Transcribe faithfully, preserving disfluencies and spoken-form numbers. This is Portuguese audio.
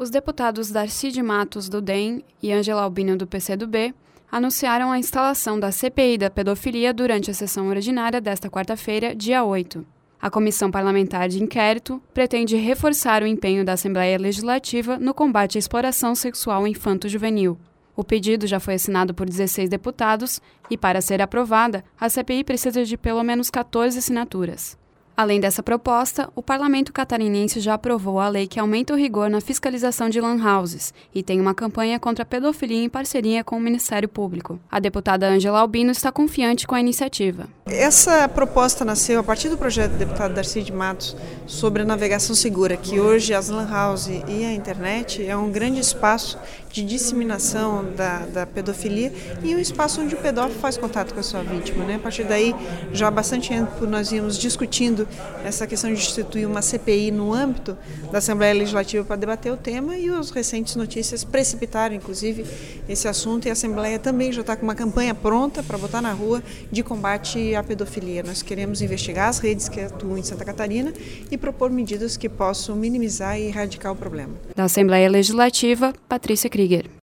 Os deputados Darcy de Matos, do D E M, e Ângela Albino, do P C do B, anunciaram a instalação da C P I da pedofilia durante a sessão ordinária desta quarta-feira, dia oito. A Comissão Parlamentar de Inquérito pretende reforçar o empenho da Assembleia Legislativa no combate à exploração sexual infanto-juvenil. O pedido já foi assinado por dezesseis deputados e, para ser aprovada, a C P I precisa de pelo menos quatorze assinaturas. Além dessa proposta, o Parlamento catarinense já aprovou a lei que aumenta o rigor na fiscalização de lan houses e tem uma campanha contra a pedofilia em parceria com o Ministério Público. A deputada Ângela Albino está confiante com a iniciativa. Essa proposta nasceu a partir do projeto do deputado Darcy de Matos sobre a navegação segura, que hoje as lan houses e a internet é um grande espaço de disseminação da, da pedofilia e um espaço onde o pedófilo faz contato com a sua vítima, né? A partir daí, já há bastante tempo nós íamos discutindo essa questão de instituir uma C P I no âmbito da Assembleia Legislativa para debater o tema, e as recentes notícias precipitaram, inclusive, esse assunto, e a Assembleia também já está com uma campanha pronta para botar na rua de combate à pedofilia. Nós queremos investigar as redes que atuam em Santa Catarina e propor medidas que possam minimizar e erradicar o problema. Da Assembleia Legislativa, Patrícia Krieger.